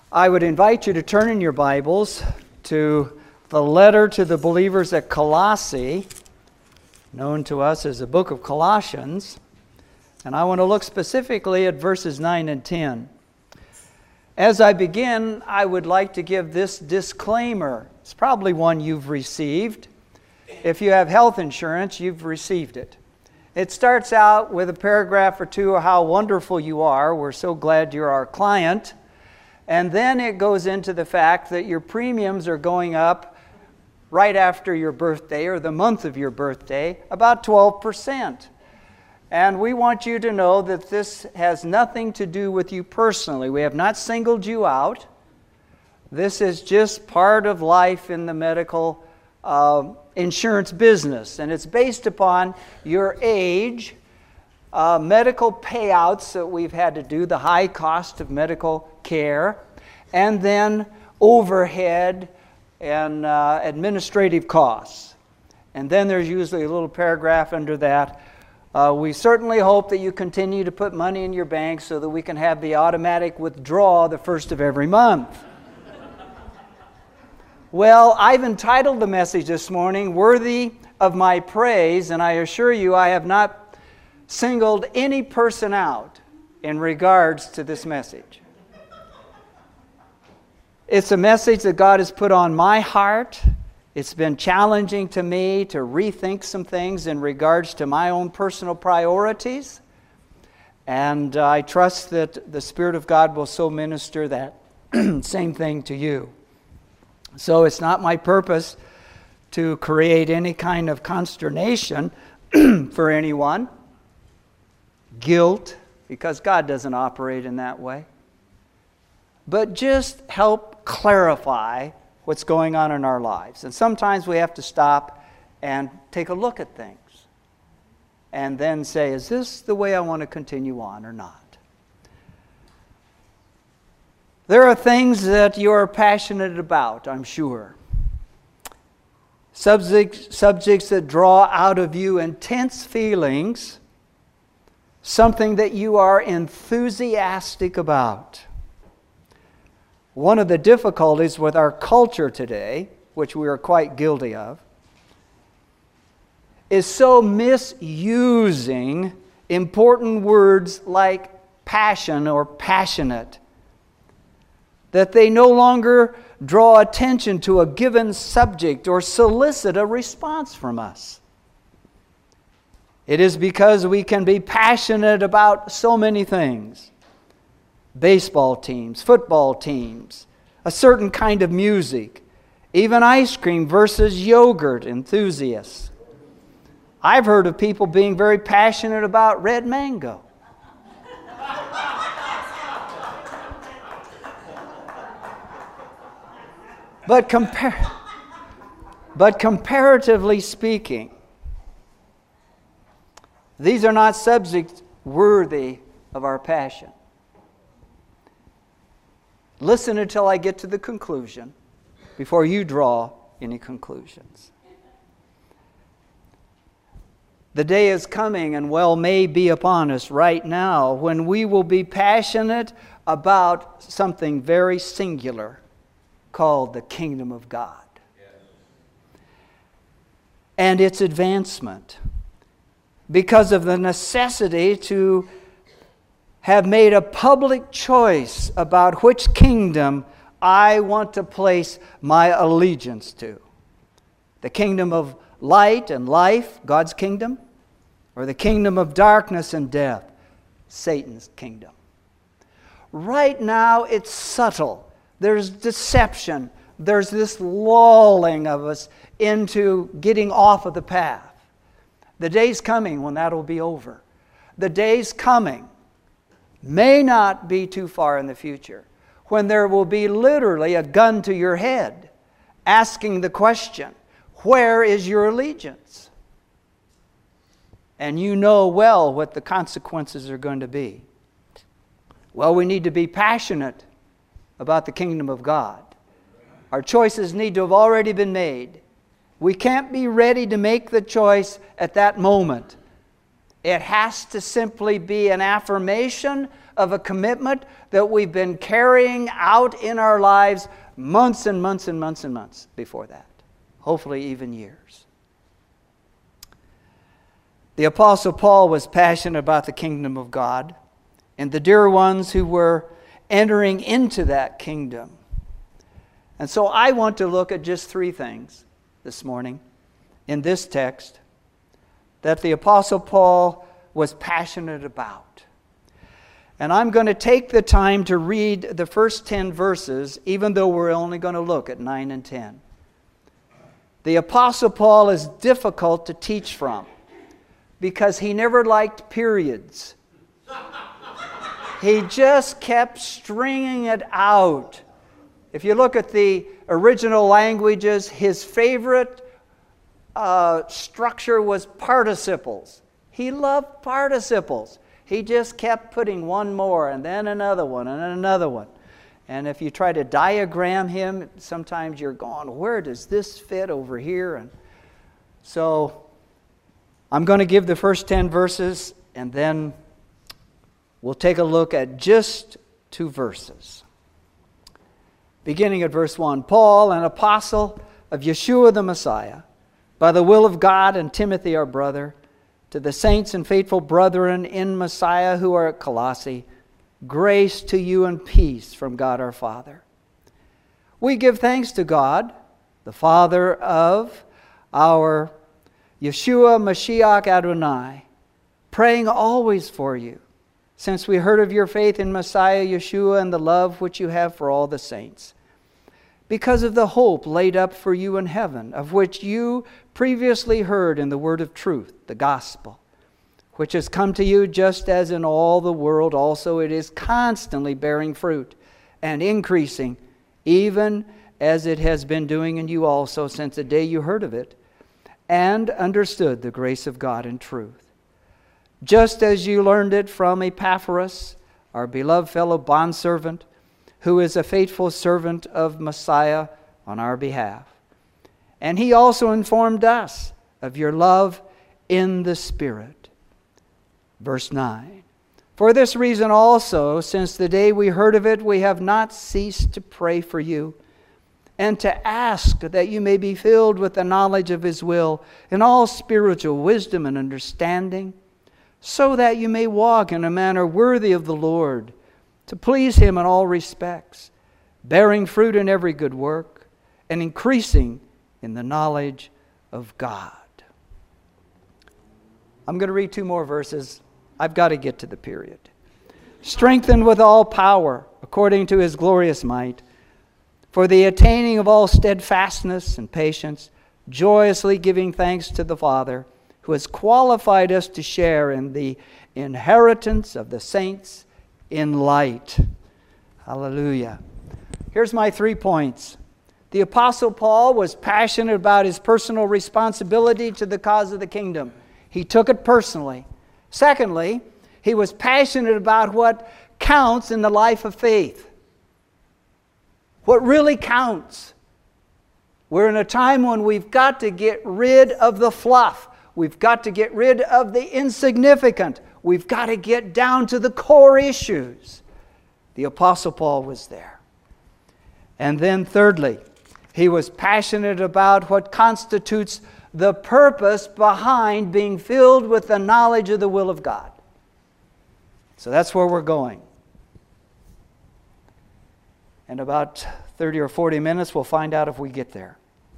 I would invite you to turn in your Bibles to the letter to the believers at Colossae, known to us as the book of Colossians. And I want to look specifically at verses 9 and 10. As I begin, I would like to give this disclaimer. It's probably one you've received. If you have health insurance, you've received it. It starts out with a paragraph or two of how wonderful you are. We're so glad you're our client. And then it goes into the fact that your premiums are going up right after your birthday or the month of your birthday, about 12%. And we want you to know that this has nothing to do with you personally. We have not singled you out. This is just part of life in the medical insurance business. And it's based upon your age, medical payouts that we've had to do, the high cost of medical care, and then overhead and administrative costs. And then there's usually a little paragraph under that. We certainly hope that you continue to put money in your bank so that we can have the automatic withdrawal the first of every month. Well, I've entitled the message this morning, Worthy of My Praise, and I assure you I have not singled any person out in regards to this message. It's a message that God has put on my heart. It's been challenging to me to rethink some things in regards to my own personal priorities. And I trust that the Spirit of God will so minister that same thing to you. So it's not my purpose to create any kind of consternation for anyone, guilt, because God doesn't operate in that way, but just help clarify what's going on in our lives. And sometimes we have to stop and take a look at things and then say, is this the way I want to continue on or not? There are things that you are passionate about, I'm sure. Subjects that draw out of you intense feelings, something that you are enthusiastic about. One of the difficulties with our culture today, which we are quite guilty of, is so misusing important words like passion or passionate, that they no longer draw attention to a given subject or solicit a response from us. It is because we can be passionate about so many things. Baseball teams, football teams, a certain kind of music, even ice cream versus yogurt enthusiasts. I've heard of people being very passionate about red mango. But comparatively speaking, these are not subjects worthy of our passion. Listen until I get to the conclusion before you draw any conclusions. The day is coming, and well may be upon us right now, when we will be passionate about something very singular called the kingdom of God and its advancement, because of the necessity to have made a public choice about which kingdom I want to place my allegiance to. The kingdom of light and life, God's kingdom, or the kingdom of darkness and death, Satan's kingdom. Right now it's subtle. There's deception. There's this lulling of us into getting off of the path. The day's coming when that'll be over. The day's coming, may not be too far in the future, when there will be literally a gun to your head asking the question, where is your allegiance? And you know well what the consequences are going to be. Well, we need to be passionate about the kingdom of God. Our choices need to have already been made. We can't be ready to make the choice at that moment. It has to simply be an affirmation of a commitment that we've been carrying out in our lives months and months and months and months before that. Hopefully even years. The Apostle Paul was passionate about the kingdom of God and the dear ones who were entering into that kingdom. And so I want to look at just three things this morning in this text that the Apostle Paul was passionate about. And I'm going to take the time to read the first 10 verses, even though we're only going to look at 9 and 10. The Apostle Paul is difficult to teach from because he never liked periods. He just kept stringing it out. If you look at the original languages, his favorite structure was participles. He loved participles. He just kept putting one more and then another one and then another one. And if you try to diagram him, sometimes you're going, where does this fit over here? And so I'm going to give the first 10 verses and then we'll take a look at just 2 verses. Beginning at verse 1. Paul, an apostle of Yeshua the Messiah, by the will of God, and Timothy our brother, to the saints and faithful brethren in Messiah who are at Colossae, grace to you and peace from God our Father. We give thanks to God, the Father of our Yeshua Mashiach Adonai, praying always for you, since we heard of your faith in Messiah Yeshua and the love which you have for all the saints, because of the hope laid up for you in heaven, of which you previously heard in the word of truth, the gospel, which has come to you just as in all the world also it is constantly bearing fruit and increasing, even as it has been doing in you also since the day you heard of it and understood the grace of God in truth. Just as you learned it from Epaphras, our beloved fellow bondservant, who is a faithful servant of Messiah on our behalf. And he also informed us of your love in the Spirit. Verse 9. For this reason also, since the day we heard of it, we have not ceased to pray for you and to ask that you may be filled with the knowledge of his will in all spiritual wisdom and understanding, so that you may walk in a manner worthy of the Lord, to please him in all respects, bearing fruit in every good work, and increasing in the knowledge of God. I'm going to read 2 more verses. I've got to get to the period. Strengthened with all power, according to his glorious might, for the attaining of all steadfastness and patience, joyously giving thanks to the Father, who has qualified us to share in the inheritance of the saints in light. Hallelujah. Here's my 3 points. The Apostle Paul was passionate about his personal responsibility to the cause of the kingdom. He took it personally. Secondly, he was passionate about what counts in the life of faith. What really counts. We're in a time when we've got to get rid of the fluff. We've got to get rid of the insignificant. We've got to get down to the core issues. The Apostle Paul was there. And then thirdly, he was passionate about what constitutes the purpose behind being filled with the knowledge of the will of God. So that's where we're going. In about 30 or 40 minutes, we'll find out if we get there.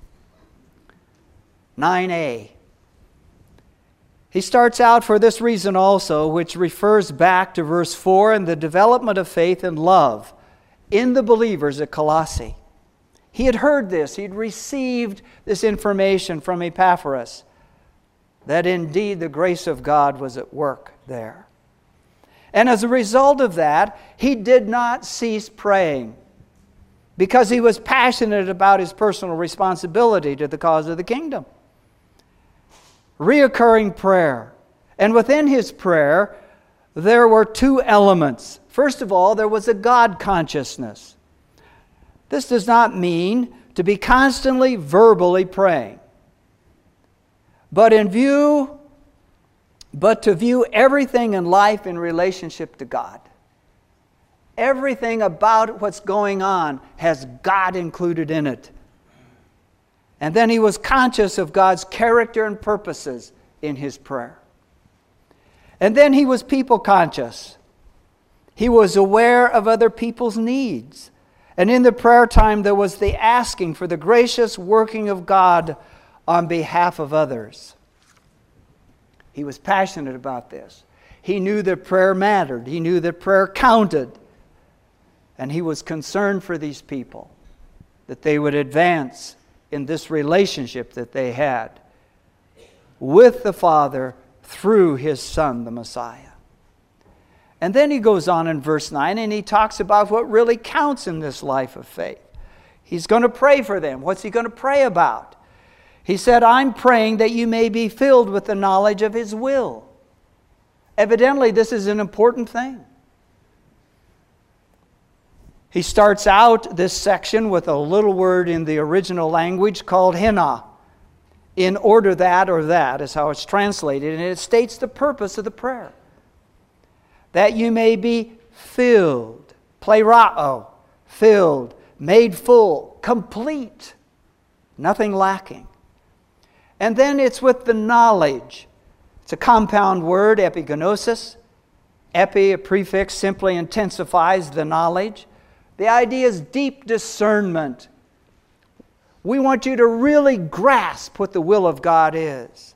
9a. He starts out for this reason also, which refers back to verse 4 and the development of faith and love in the believers at Colossae. He had heard this. He'd received this information from Epaphras, that indeed the grace of God was at work there. And as a result of that, he did not cease praying because he was passionate about his personal responsibility to the cause of the kingdom. Reoccurring prayer. And within his prayer, there were 2 elements. First of all, there was a God consciousness. This does not mean to be constantly verbally praying, but to view everything in life in relationship to God. everything about what's going on has God included in it. And then he was conscious of God's character and purposes in his prayer. And then he was people conscious. He was aware of other people's needs. And in the prayer time, there was the asking for the gracious working of God on behalf of others. He was passionate about this. He knew that prayer mattered. He knew that prayer counted. And he was concerned for these people, that they would advance in this relationship that they had with the Father through His Son, the Messiah. And then he goes on in verse 9 and he talks about what really counts in this life of faith. He's going to pray for them. What's he going to pray about? He said, I'm praying that you may be filled with the knowledge of His will. Evidently, this is an important thing. He starts out this section with a little word in the original language called hina. In order that, or that is how it's translated, and it states the purpose of the prayer. That you may be filled, plerao, filled, made full, complete, nothing lacking. And then it's with the knowledge. It's a compound word, epignosis. Epi, a prefix, simply intensifies the knowledge. The idea is deep discernment. We want you to really grasp what the will of God is.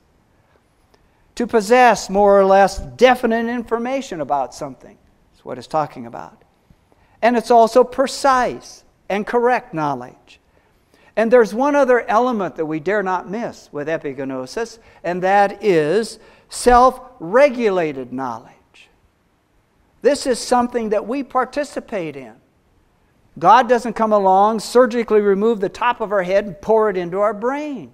To possess more or less definite information about something. That's what it's talking about. And it's also precise and correct knowledge. And there's one other element that we dare not miss with epignosis, and that is self-regulated knowledge. This is something that we participate in. God doesn't come along, surgically remove the top of our head and pour it into our brain.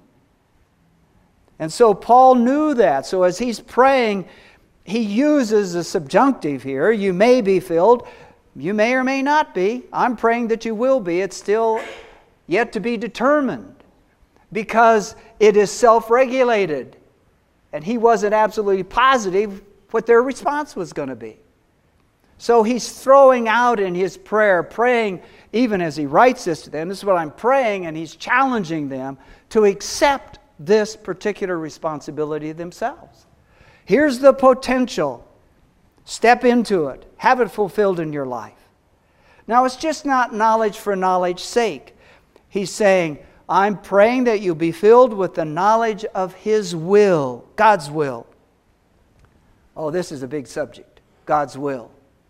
And so Paul knew that. So as he's praying, he uses the subjunctive here. You may be filled. You may or may not be. I'm praying that you will be. It's still yet to be determined because it is self-regulated. And he wasn't absolutely positive what their response was going to be. So he's throwing out in his prayer, praying even as he writes this to them, this is what I'm praying, and he's challenging them to accept this particular responsibility themselves. Here's the potential. Step into it. Have it fulfilled in your life. Now, it's just not knowledge for knowledge's sake. He's saying, I'm praying that you'll be filled with the knowledge of His will, God's will. Oh, this is a big subject, God's will.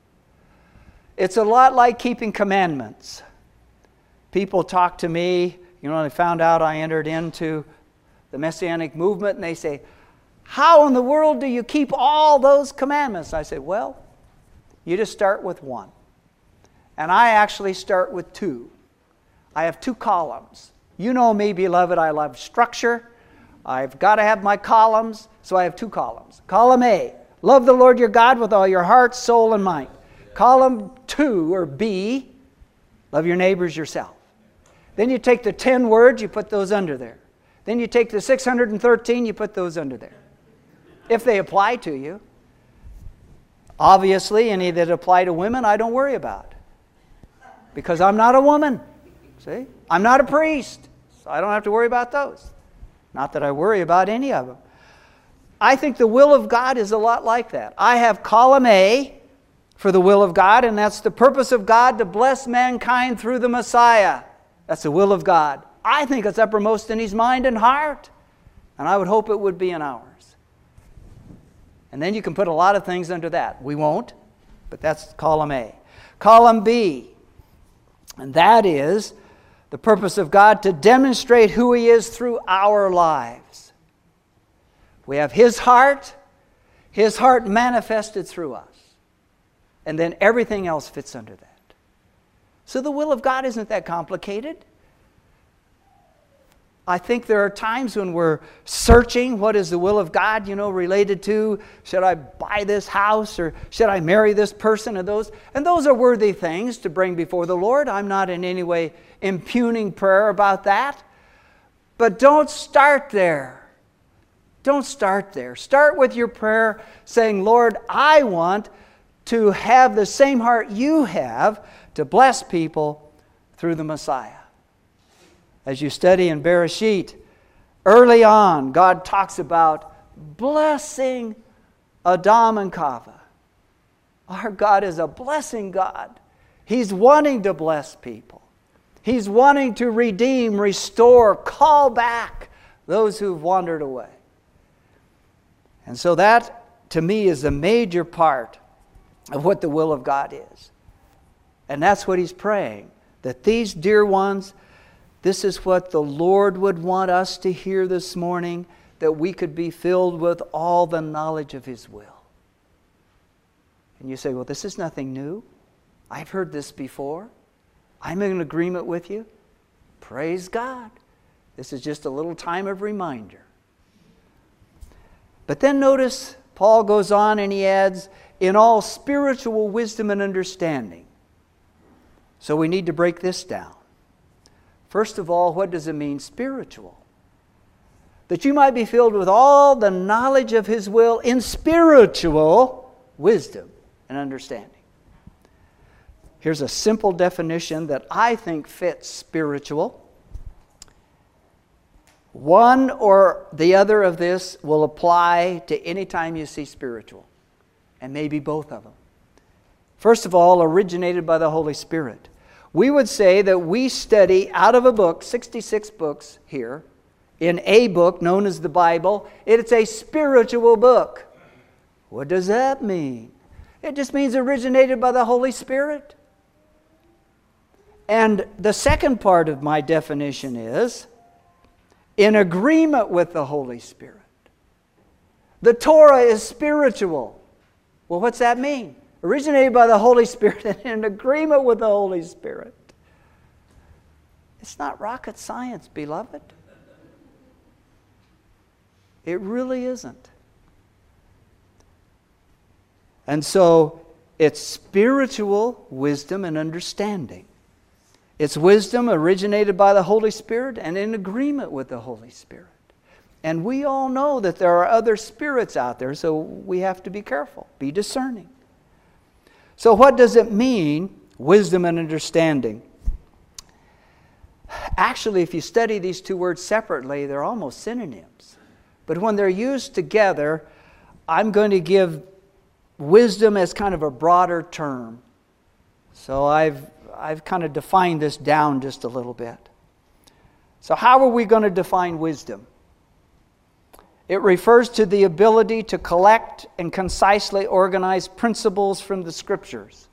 It's a lot like keeping commandments. People talk to me, they found out I entered into the Messianic movement, and they say, how in the world do you keep all those commandments? I say, well, you just start with one. And I actually start with two. I have two columns. You know me, beloved, I love structure. I've got to have my columns, so I have two columns. Column A, love the Lord your God with all your heart, soul, and mind. Column 2, or B, love your neighbors yourself. Then you take the 10 words, you put those under there. Then you take the 613, you put those under there. If they apply to you. Obviously, any that apply to women, I don't worry about. Because I'm not a woman. See? I'm not a priest. So I don't have to worry about those. Not that I worry about any of them. I think the will of God is a lot like that. I have column A for the will of God, and that's the purpose of God to bless mankind through the Messiah. That's the will of God. I think it's uppermost in His mind and heart. And I would hope it would be in ours. And then you can put a lot of things under that. We won't, but that's column A. Column B, and that is the purpose of God to demonstrate who He is through our lives. We have His heart manifested through us. And then everything else fits under that. So the will of God isn't that complicated. I think there are times when we're searching what is the will of God, related to, should I buy this house or should I marry this person, and those are worthy things to bring before the Lord. I'm not in any way impugning prayer about that. But don't start there. Don't start there. Start with your prayer saying, Lord, I want to have the same heart you have to bless people through the Messiah. As you study in Bereshit, early on, God talks about blessing Adam and Chava. Our God is a blessing God. He's wanting to bless people. He's wanting to redeem, restore, call back those who've wandered away. And so that, to me, is a major part of what the will of God is. And that's what He's praying. That these dear ones, this is what the Lord would want us to hear this morning, that we could be filled with all the knowledge of His will. And you say, well, this is nothing new. I've heard this before. I'm in agreement with you. Praise God. This is just a little time of reminder. But then notice Paul goes on and he adds, in all spiritual wisdom and understanding. So we need to break this down. First of all, what does it mean, spiritual? That you might be filled with all the knowledge of His will in spiritual wisdom and understanding. Here's a simple definition that I think fits spiritual. One or the other of this will apply to any time you see spiritual, and maybe both of them. First of all, originated by the Holy Spirit. We would say that we study out of a book, 66 books here, in a book known as the Bible. It's a spiritual book. What does that mean? It just means originated by the Holy Spirit. And the second part of my definition is in agreement with the Holy Spirit. The Torah is spiritual. Well, what's that mean? Originated by the Holy Spirit and in agreement with the Holy Spirit. It's not rocket science, beloved. It really isn't. And so it's spiritual wisdom and understanding. It's wisdom originated by the Holy Spirit and in agreement with the Holy Spirit. And we all know that there are other spirits out there, so we have to be careful, be discerning. So what does it mean, wisdom and understanding? Actually, if you study these two words separately, they're almost synonyms. But when they're used together, I'm going to give wisdom as kind of a broader term. So I've kind of defined this down just a little bit. So how are we going to define wisdom? It refers to the ability to collect and concisely organize principles from the Scriptures.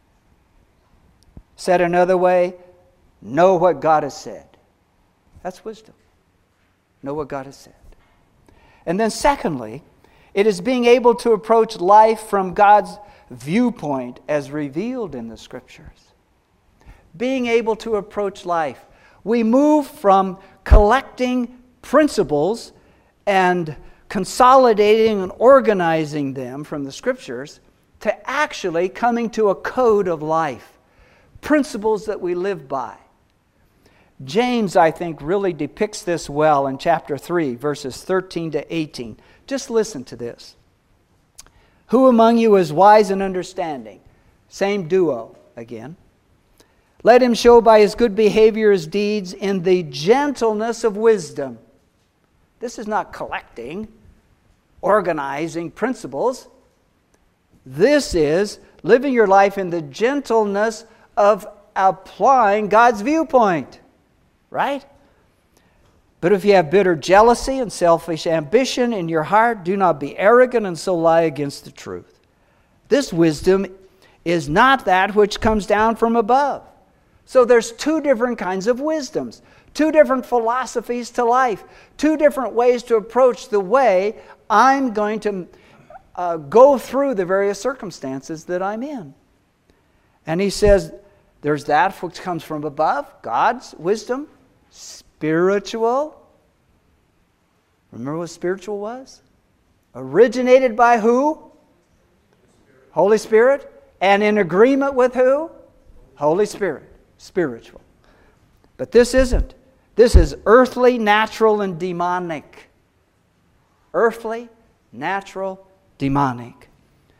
Said another way, know what God has said. That's wisdom. Know what God has said. And then secondly, it is being able to approach life from God's viewpoint as revealed in the Scriptures. Being able to approach life. We move from collecting principles and consolidating and organizing them from the Scriptures to actually coming to a code of life. Principles that we live by. James, I think, really depicts this well in chapter 3, verses 13 to 18. Just listen to this. Who among you is wise and understanding? Same duo again. Let him show by his good behavior his deeds in the gentleness of wisdom. This is not collecting, organizing principles. This is living your life in the gentleness of applying God's viewpoint. Right? But if you have bitter jealousy and selfish ambition in your heart, do not be arrogant and so lie against the truth. This wisdom is not that which comes down from above. So there's two different kinds of wisdoms, two different philosophies to life, two different ways to approach the way I'm going to go through the various circumstances that I'm in. And he says, there's that which comes from above, God's wisdom, spiritual. Remember what spiritual was? Originated by who? Holy Spirit. And in agreement with who? Holy Spirit. Spiritual. But this isn't. This is earthly, natural, and demonic. Earthly, natural, demonic.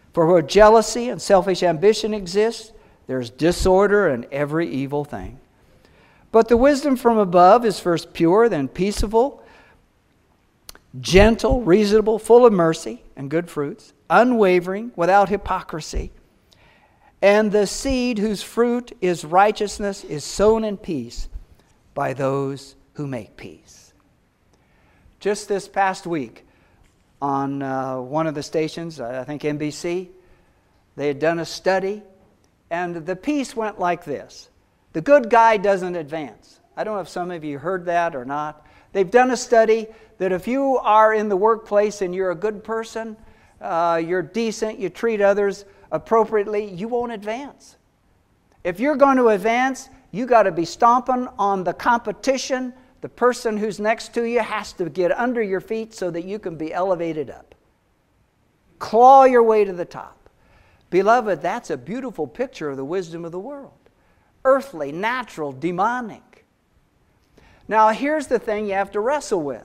For where jealousy and selfish ambition exist, there's disorder and every evil thing. But the wisdom from above is first pure, then peaceable, gentle, reasonable, full of mercy and good fruits, unwavering, without hypocrisy. And the seed whose fruit is righteousness is sown in peace by those who make peace. Just this past week on one of the stations, I think NBC, they had done a study, and the piece went like this. The good guy doesn't advance. I don't know if some of you heard that or not. They've done a study that if you are in the workplace and you're a good person, you're decent, you treat others appropriately, you won't advance. If you're going to advance, you got to be stomping on the competition. The person who's next to you has to get under your feet so that you can be elevated up. Claw your way to the top. Beloved, that's a beautiful picture of the wisdom of the world. Earthly, natural, demonic. Now here's the thing you have to wrestle with.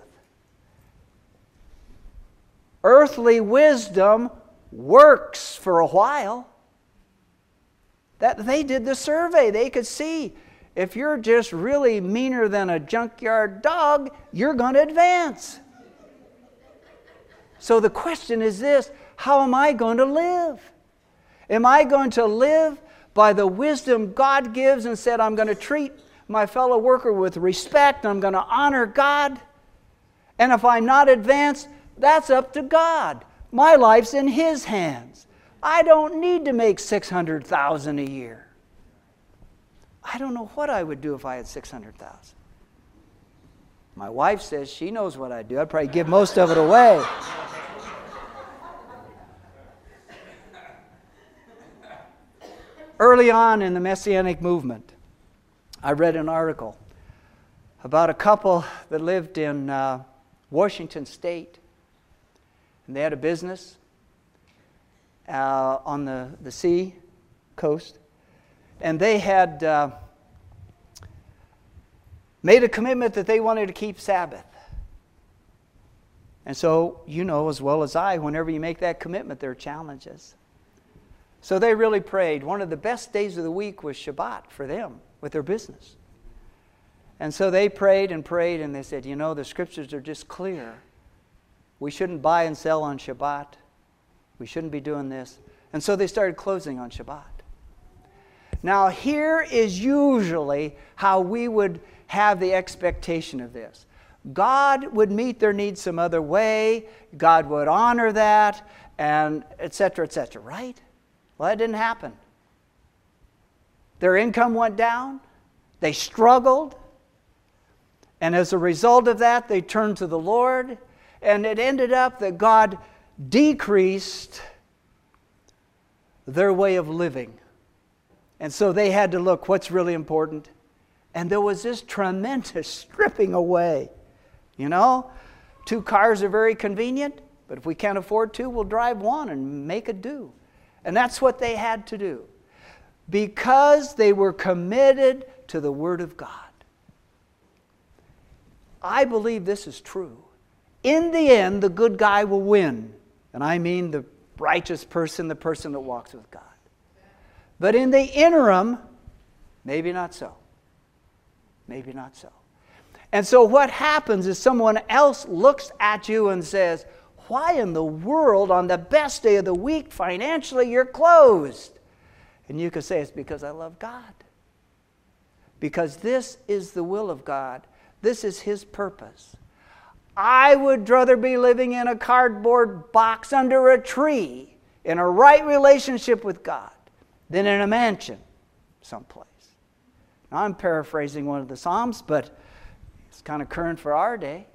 Earthly wisdom works for a while. That they did the survey. They could see if you're just really meaner than a junkyard dog, you're going to advance. So the question is this: how am I going to live? Am I going to live by the wisdom God gives and said, I'm going to treat my fellow worker with respect, I'm going to honor God? And if I'm not advanced, that's up to God. My life's in His hands. I don't need to make $600,000 a year. I don't know what I would do if I had $600,000. My wife says she knows what I'd do. I'd probably give most of it away. Early on in the Messianic movement, I read an article about a couple that lived in Washington State. And they had a business on the sea coast. And they had made a commitment that they wanted to keep Sabbath. And so, you know as well as I, whenever you make that commitment, there are challenges. So they really prayed. One of the best days of the week was Shabbat for them with their business. And so they prayed, and they said, you know, the scriptures are just clear. We shouldn't buy and sell on Shabbat. We shouldn't be doing this. And so they started closing on Shabbat. Now here is usually how we would have the expectation of this. God would meet their needs some other way. God would honor that, and et cetera, right? Well, that didn't happen. Their income went down. They struggled. And as a result of that, they turned to the Lord. And it ended up that God decreased their way of living. And so they had to look what's really important. And there was this tremendous stripping away. You know, 2 cars are very convenient, but if we can't afford 2, we'll drive 1 and make it do. And that's what they had to do, because they were committed to the Word of God. I believe this is true. In the end, the good guy will win. And I mean the righteous person, the person that walks with God. But in the interim, maybe not so. Maybe not so. And so what happens is someone else looks at you and says, why in the world on the best day of the week financially you're closed? And you could say, it's because I love God. Because this is the will of God. This is His purpose. I would rather be living in a cardboard box under a tree in a right relationship with God than in a mansion someplace. Now, I'm paraphrasing one of the Psalms, but it's kind of current for our day.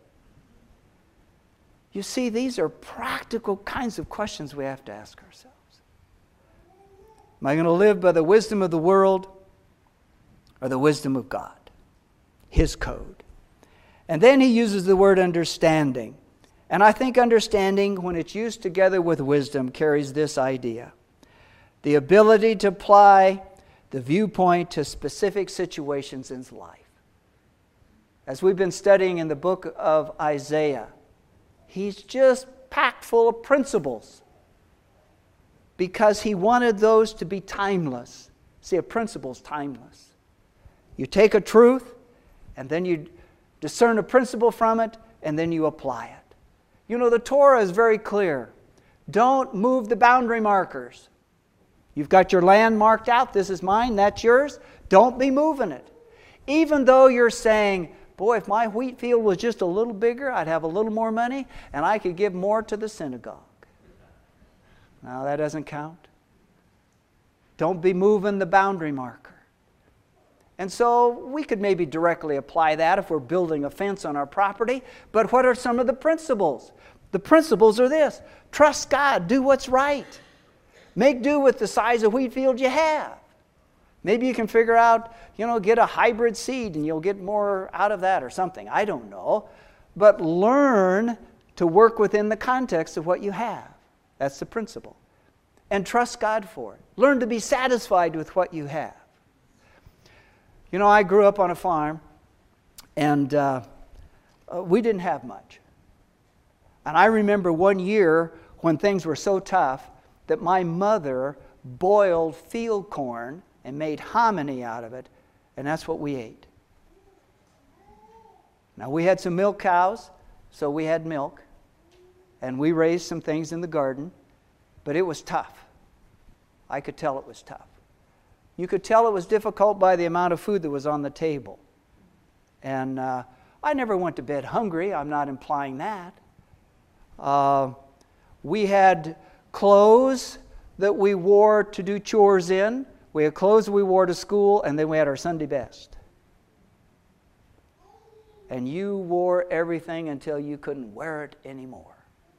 You see, these are practical kinds of questions we have to ask ourselves. Am I going to live by the wisdom of the world or the wisdom of God? His code. And then he uses the word understanding. And I think understanding, when it's used together with wisdom, carries this idea: the ability to apply the viewpoint to specific situations in life. As we've been studying in the book of Isaiah, he's just packed full of principles. because he wanted those to be timeless. See, a principle is timeless. You take a truth, and then you discern a principle from it, and then you apply it. You know, the Torah is very clear. Don't move the boundary markers. You've got your land marked out. This is mine, that's yours. Don't be moving it. Even though you're saying, boy, if my wheat field was just a little bigger, I'd have a little more money, and I could give more to the synagogue. Now, that doesn't count. Don't be moving the boundary marker. And so we could maybe directly apply that if we're building a fence on our property. But what are some of the principles? The principles are this. Trust God. Do what's right. Make do with the size of wheat field you have. Maybe you can figure out, get a hybrid seed and you'll get more out of that or something. I don't know. But learn to work within the context of what you have. That's the principle. And trust God for it. Learn to be satisfied with what you have. I grew up on a farm, and we didn't have much. And I remember one year when things were so tough that my mother boiled field corn and made hominy out of it, and that's what we ate. Now, we had some milk cows, so we had milk, and we raised some things in the garden, but it was tough. I could tell it was tough. You could tell it was difficult by the amount of food that was on the table. And I never went to bed hungry. I'm not implying that. We had clothes that we wore to do chores in. We had clothes we wore to school, and then we had our Sunday best. And you wore everything until you couldn't wear it anymore.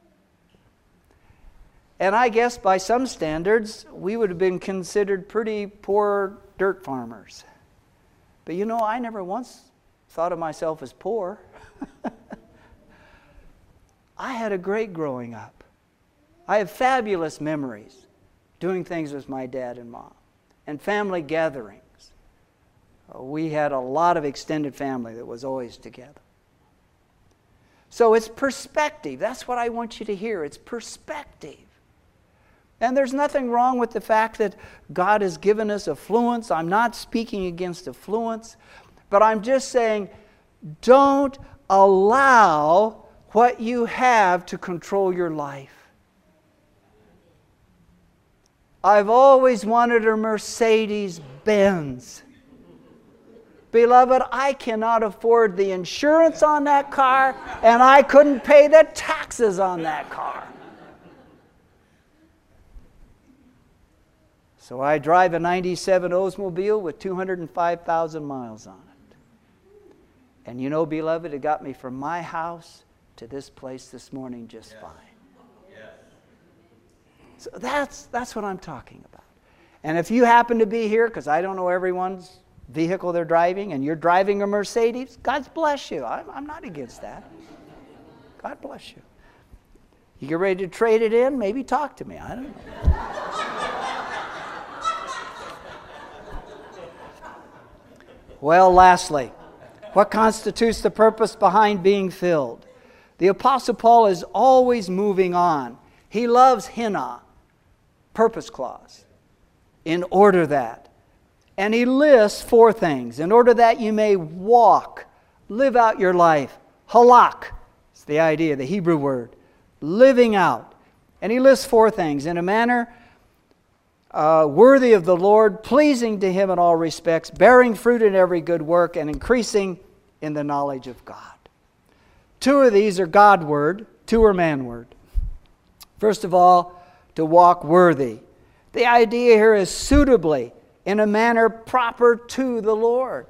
And I guess by some standards, we would have been considered pretty poor dirt farmers. But I never once thought of myself as poor. I had a great growing up. I have fabulous memories doing things with my dad and mom and family gatherings. We had a lot of extended family that was always together. So it's perspective. That's what I want you to hear. It's perspective. And there's nothing wrong with the fact that God has given us affluence. I'm not speaking against affluence, but I'm just saying don't allow what you have to control your life. I've always wanted a Mercedes-Benz. Beloved, I cannot afford the insurance on that car, and I couldn't pay the taxes on that car. So I drive a 97 Oldsmobile with 205,000 miles on it. And beloved, it got me from my house to this place this morning just fine. Yes. So that's what I'm talking about. And if you happen to be here, because I don't know everyone's vehicle they're driving, and you're driving a Mercedes, God bless you. I'm not against that. God bless you. You get ready to trade it in? Maybe talk to me. I don't know. Well, lastly, what constitutes the purpose behind being filled? The Apostle Paul is always moving on. He loves hina, purpose clause, in order that. And he lists 4 things. In order that you may walk, live out your life. Halak, it's the idea, the Hebrew word. Living out. And he lists 4 things. In a manner worthy of the Lord, pleasing to Him in all respects, bearing fruit in every good work, and increasing in the knowledge of God. 2 of these are God word, 2 are man word. First of all, to walk worthy. The idea here is suitably, in a manner proper to the Lord.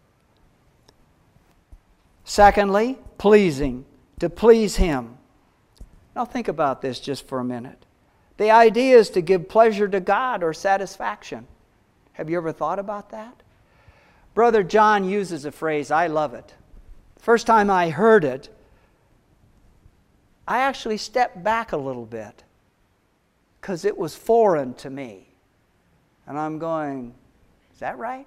Secondly, pleasing, to please Him. Now think about this just for a minute. The idea is to give pleasure to God or satisfaction. Have you ever thought about that? Brother John uses a phrase, I love it. First time I heard it, I actually stepped back a little bit because it was foreign to me. And I'm going, is that right?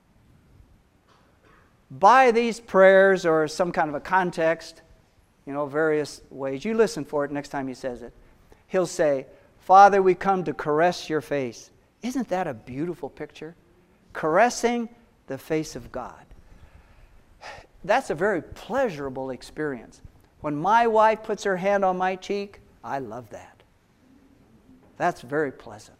By these prayers or some kind of a context, various ways, you listen for it next time he says it. He'll say, Father, we come to caress your face. Isn't that a beautiful picture? Caressing the face of God. That's a very pleasurable experience. When my wife puts her hand on my cheek, I love that. That's very pleasant.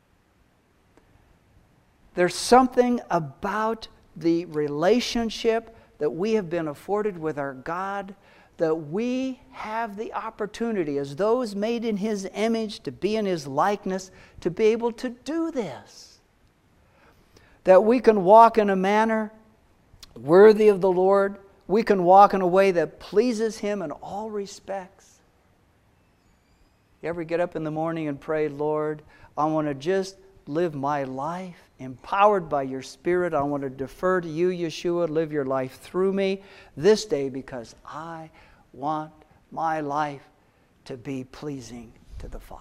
There's something about the relationship that we have been afforded with our God, that we have the opportunity as those made in His image, to be in His likeness, to be able to do this. That we can walk in a manner worthy of the Lord. We can walk in a way that pleases Him in all respects. You ever get up in the morning and pray, Lord, I want to just live my life empowered by your Spirit. I want to defer to you, Yeshua. Live your life through me this day, because I want my life to be pleasing to the Father.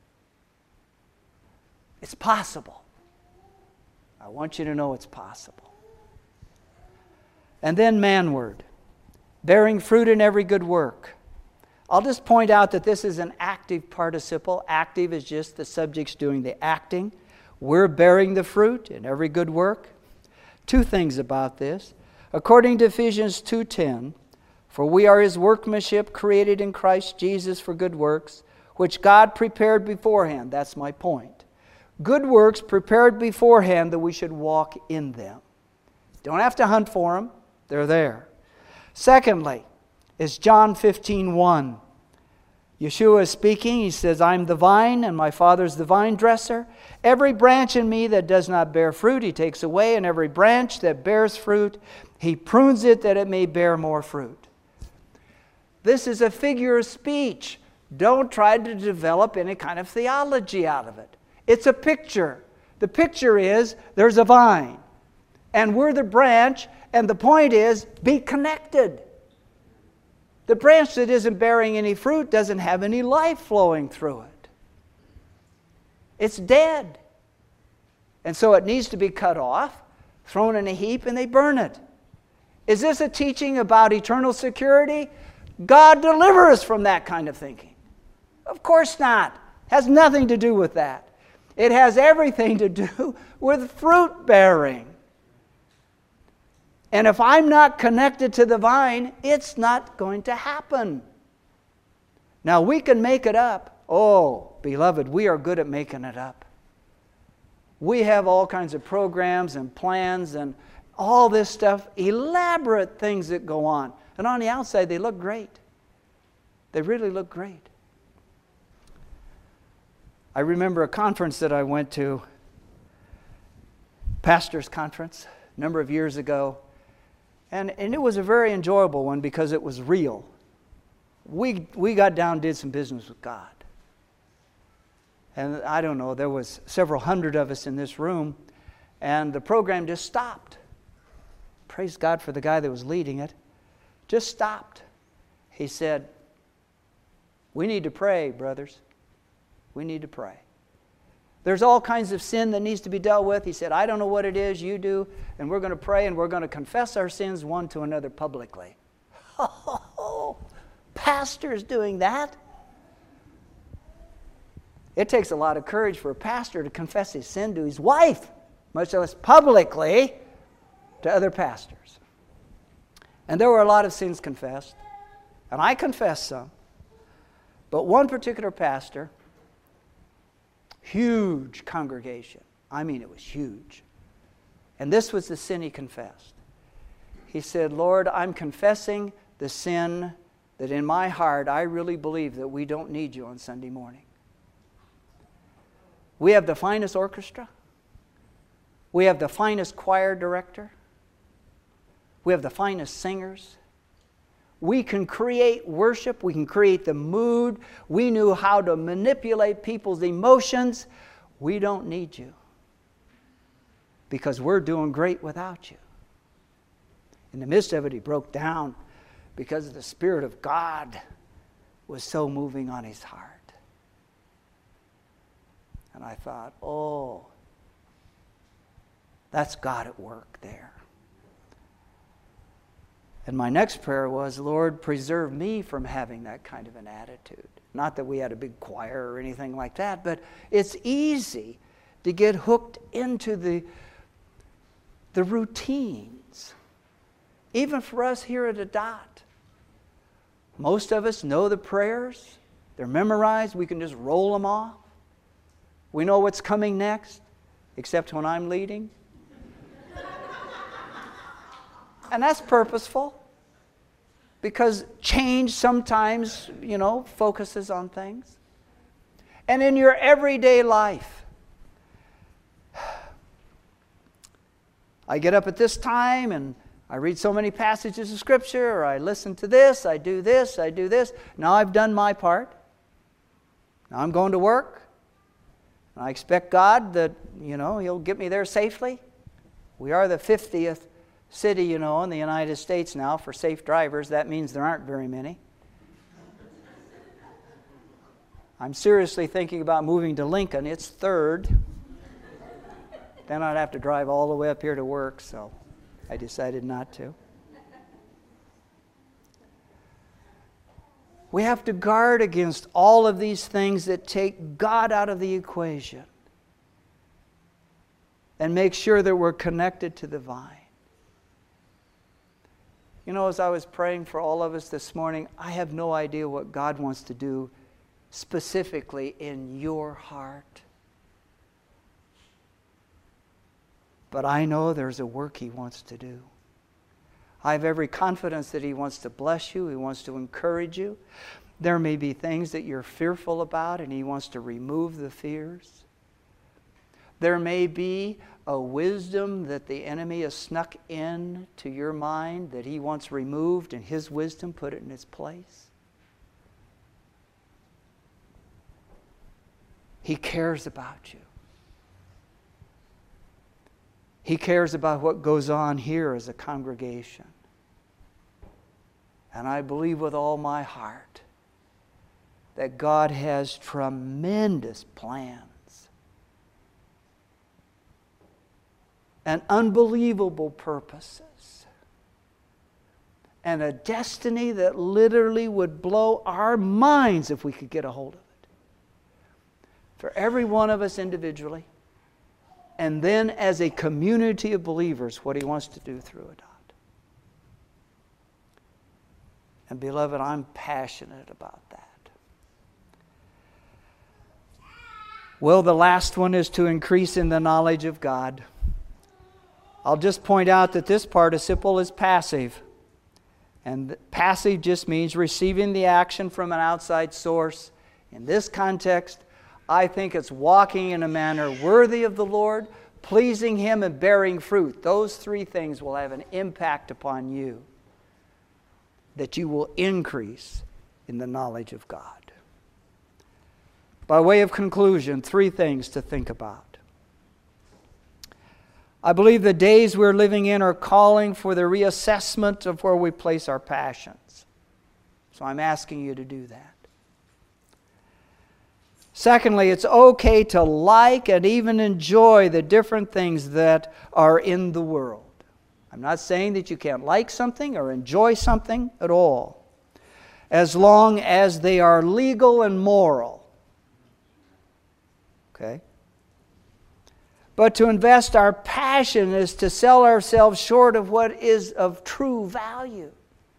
It's possible. I want you to know it's possible. And then manward, bearing fruit in every good work. I'll just point out that this is an active participle. Active is just the subject's doing the acting. We're bearing the fruit in every good work. Two things about this. According to Ephesians 2:10, for we are His workmanship, created in Christ Jesus for good works, which God prepared beforehand. That's my point. Good works prepared beforehand that we should walk in them. Don't have to hunt for them. They're there. Secondly, is John 15:1. Yeshua is speaking. He says, I'm the vine, and my Father's the vine dresser. Every branch in me that does not bear fruit, He takes away, and every branch that bears fruit, He prunes it that it may bear more fruit. This is a figure of speech. Don't try to develop any kind of theology out of it. It's a picture. The picture is there's a vine, and we're the branch, and the point is be connected. The branch that isn't bearing any fruit doesn't have any life flowing through it. It's dead. And so it needs to be cut off, thrown in a heap, and they burn it. Is this a teaching about eternal security? God deliver us from that kind of thinking. Of course not. It has nothing to do with that. It has everything to do with fruit bearing. And if I'm not connected to the vine, it's not going to happen. Now, we can make it up. Oh, beloved, we are good at making it up. We have all kinds of programs and plans and all this stuff, elaborate things that go on. And on the outside, they look great. They really look great. I remember a conference that I went to, pastor's conference, a number of years ago. And it was a very enjoyable one because it was real. We got down and did some business with God. And I don't know, there was several hundred of us in this room, and the program just stopped. Praise God for the guy that was leading it. Just stopped. He said, we need to pray, brothers. We need to pray. There's all kinds of sin that needs to be dealt with. He said, I don't know what it is, you do, and we're going to pray and we're going to confess our sins one to another publicly. Oh, pastors doing that? It takes a lot of courage for a pastor to confess his sin to his wife, much less publicly to other pastors. And there were a lot of sins confessed, and I confessed some. But one particular pastor, huge congregation. I mean, it was huge. And this was the sin he confessed. He said, Lord, I'm confessing the sin that in my heart I really believe that we don't need you on Sunday morning. We have the finest orchestra. We have the finest choir director. We have the finest singers. We can create worship. We can create the mood. We knew how to manipulate people's emotions. We don't need you because we're doing great without you. In the midst of it, he broke down because the Spirit of God was so moving on his heart. And I thought, oh, that's God at work there. And my next prayer was, Lord, preserve me from having that kind of an attitude. Not that we had a big choir or anything like that, but it's easy to get hooked into the routines. Even for us here at Adot. Most of us know the prayers. They're memorized. We can just roll them off. We know what's coming next, except when I'm leading. And that's purposeful. Because change sometimes, focuses on things. And in your everyday life, I get up at this time and I read so many passages of Scripture, or I listen to this, I do this, I do this. Now I've done my part. Now I'm going to work. And I expect God that, He'll get me there safely. We are the 50th city, in the United States now for safe drivers. That means there aren't very many. I'm seriously thinking about moving to Lincoln. It's third. Then I'd have to drive all the way up here to work, so I decided not to. We have to guard against all of these things that take God out of the equation and make sure that we're connected to the vine. As I was praying for all of us this morning, I have no idea what God wants to do specifically in your heart. But I know there's a work He wants to do. I have every confidence that He wants to bless you. He wants to encourage you. There may be things that you're fearful about, and He wants to remove the fears. There may be a wisdom that the enemy has snuck in to your mind that He wants removed, and His wisdom put it in its place. He cares about you. He cares about what goes on here as a congregation. And I believe with all my heart that God has tremendous plans and unbelievable purposes and a destiny that literally would blow our minds if we could get a hold of it. For every one of us individually, and then as a community of believers, what He wants to do through Adot. And beloved, I'm passionate about that. Well, the last one is to increase in the knowledge of God. I'll just point out that this participle is passive. And passive just means receiving the action from an outside source. In this context, I think it's walking in a manner worthy of the Lord, pleasing Him, and bearing fruit. Those three things will have an impact upon you, that you will increase in the knowledge of God. By way of conclusion, three things to think about. I believe the days we're living in are calling for the reassessment of where we place our passions. So I'm asking you to do that. Secondly, it's okay to like and even enjoy the different things that are in the world. I'm not saying that you can't like something or enjoy something at all, as long as they are legal and moral. Okay? But to invest our passion is to sell ourselves short of what is of true value.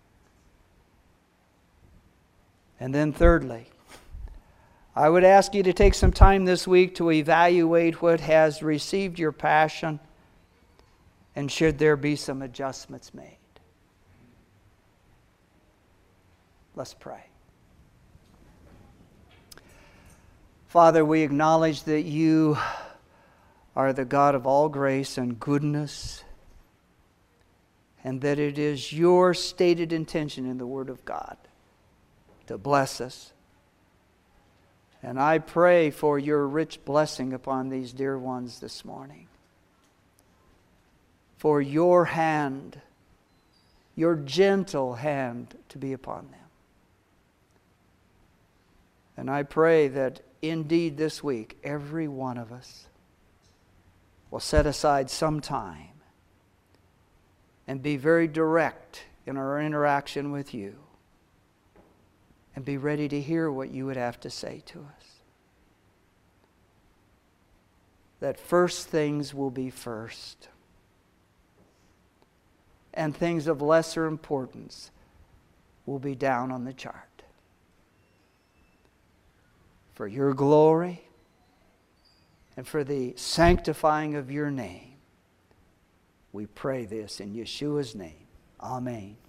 And then thirdly, I would ask you to take some time this week to evaluate what has received your passion, and should there be some adjustments made. Let's pray. Father, we acknowledge that You are the God of all grace and goodness, and that it is Your stated intention in the Word of God to bless us. And I pray for Your rich blessing upon these dear ones this morning. For Your hand, Your gentle hand to be upon them. And I pray that indeed this week, every one of us will set aside some time and be very direct in our interaction with you, and be ready to hear what you would have to say to us. That first things will be first, and things of lesser importance will be down on the chart. For your glory and for the sanctifying of your name, we pray this in Yeshua's name. Amen.